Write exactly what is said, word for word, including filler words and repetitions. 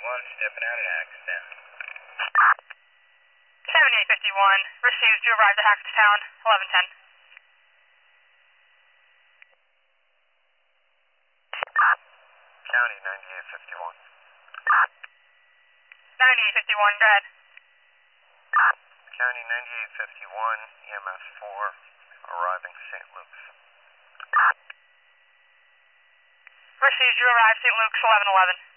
one, stepping out at Hackettstown. seventy-eight fifty-one, received, you arrived at Hackettstown, eleven ten. County ninety-eight fifty-one. ninety-eight fifty-one, go ahead. County ninety-eight fifty-one, E M S four, arriving Saint Luke's. Received, you arrived Saint Luke's, eleven eleven.